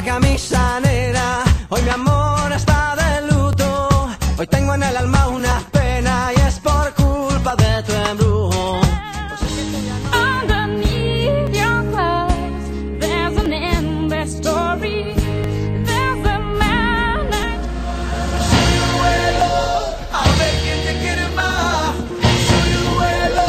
camisa negra. Hoy mi amor está de luto. Hoy tengo en el alma una pena y es por culpa de tu embrujo. Underneath your clothes, there's an endless story. There's a man named Ciruelo, a ver quién te quiere más. Ciruelo.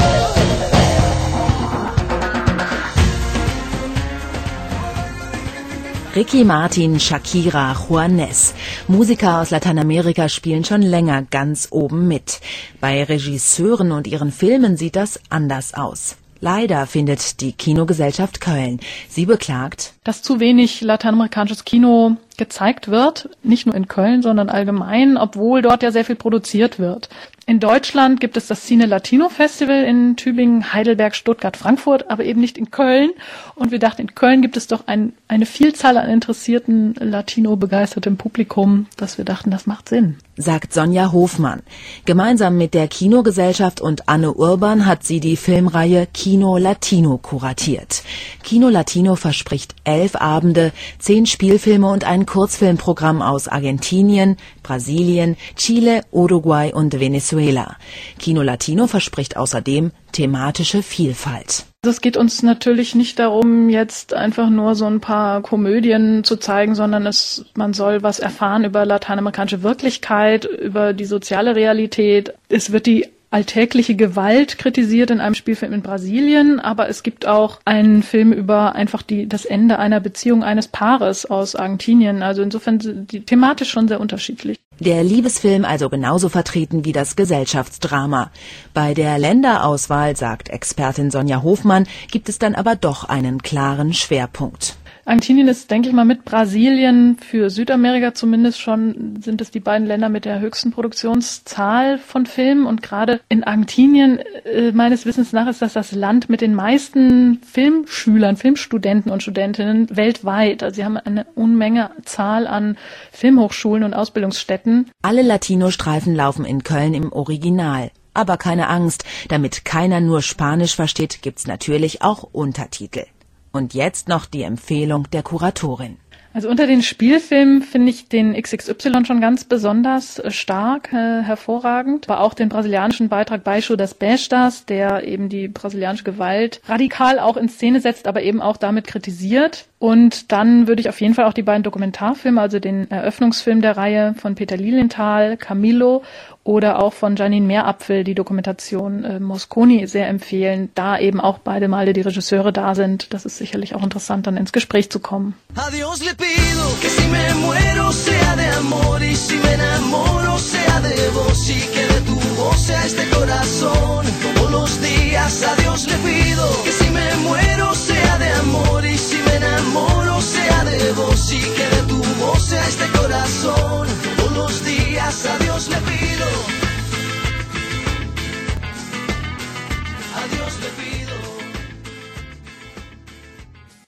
Ricky Martin, Shakira, Juanes. Musiker aus Lateinamerika spielen schon länger ganz oben mit. Bei Regisseuren und ihren Filmen sieht das anders aus. Leider findet die Kinogesellschaft Köln. Sie beklagt, dass zu wenig lateinamerikanisches Kino gezeigt wird, nicht nur in Köln, sondern allgemein, obwohl dort ja sehr viel produziert wird. In Deutschland gibt es das Cine Latino Festival in Tübingen, Heidelberg, Stuttgart, Frankfurt, aber eben nicht in Köln. Und wir dachten, in Köln gibt es doch eine Vielzahl an interessierten, Latino-begeistertem Publikum, dass wir dachten, das macht Sinn. Sagt Sonja Hofmann. Gemeinsam mit der Kinogesellschaft und Anne Urban hat sie die Filmreihe Kino Latino kuratiert. Kino Latino verspricht 11 Abende, 10 Spielfilme und ein Kurzfilmprogramm aus Argentinien, Brasilien, Chile, Uruguay und Venezuela. Kino Latino verspricht außerdem thematische Vielfalt. Es geht uns natürlich nicht darum, jetzt einfach nur so ein paar Komödien zu zeigen, sondern man soll was erfahren über lateinamerikanische Wirklichkeit, über die soziale Realität. Es wird die alltägliche Gewalt kritisiert in einem Spielfilm in Brasilien, aber es gibt auch einen Film über einfach das Ende einer Beziehung eines Paares aus Argentinien. Also insofern sind die thematisch schon sehr unterschiedlich. Der Liebesfilm also genauso vertreten wie das Gesellschaftsdrama. Bei der Länderauswahl, sagt Expertin Sonja Hofmann, gibt es dann aber doch einen klaren Schwerpunkt. Argentinien ist, denke ich mal, mit Brasilien für Südamerika zumindest sind es die beiden Länder mit der höchsten Produktionszahl von Filmen. Und gerade in Argentinien, meines Wissens nach, ist das Land mit den meisten Filmschülern, Filmstudenten und Studentinnen weltweit. Also sie haben eine Unmenge Zahl an Filmhochschulen und Ausbildungsstätten. Alle Latino-Streifen laufen in Köln im Original. Aber keine Angst, damit keiner nur Spanisch versteht, gibt's natürlich auch Untertitel. Und jetzt noch die Empfehlung der Kuratorin. Also unter den Spielfilmen finde ich den XXY schon ganz besonders stark, hervorragend. Aber auch den brasilianischen Beitrag Baixo das Bestas, der eben die brasilianische Gewalt radikal auch in Szene setzt, aber eben auch damit kritisiert. Und dann würde ich auf jeden Fall auch die beiden Dokumentarfilme, also den Eröffnungsfilm der Reihe von Peter Lilienthal, Camilo, oder auch von Janine Meerapfel, die Dokumentation Mosconi, sehr empfehlen, da eben auch beide Male die Regisseure da sind. Das ist sicherlich auch interessant, dann ins Gespräch zu kommen. Adiós le pido que si me muero sea de amor y si me enamoro sea de vos y que de tu voz sea este corazón.